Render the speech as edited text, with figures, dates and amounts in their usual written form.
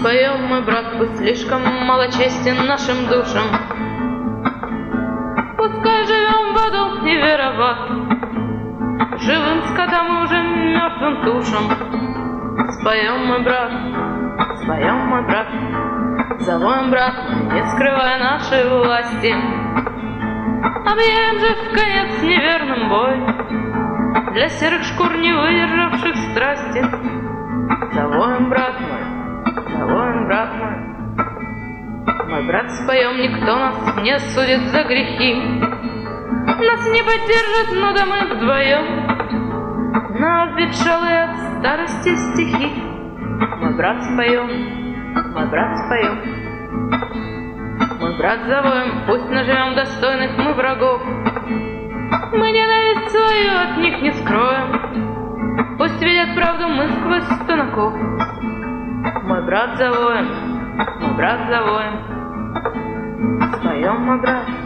Споем мы, брат, пусть слишком малочестен нашим душам. Пускай живем в аду и вероват, живым скотам и уже мертвым тушам. Споем мы, брат, споем мы, брат, завоем, брат, не скрывая нашей власти. Объявим же в конец неверным бой для серых шкур, не выдержавших страсти. Завоем, брат мой, завоем, брат мой. Мой брат, споем, никто нас не осудит за грехи. Нас не поддержат, но да мы вдвоем на обветшалые от старости стихи. Мой брат, споем, мой брат, споем. Мой брат, завоем, пусть наживем достойных мы врагов. Мы ненависть свою от них не скроем, пусть видят правду мы сквозь стоноков. Мой брат, завоем, мой брат, завоем. Споем, мой брат.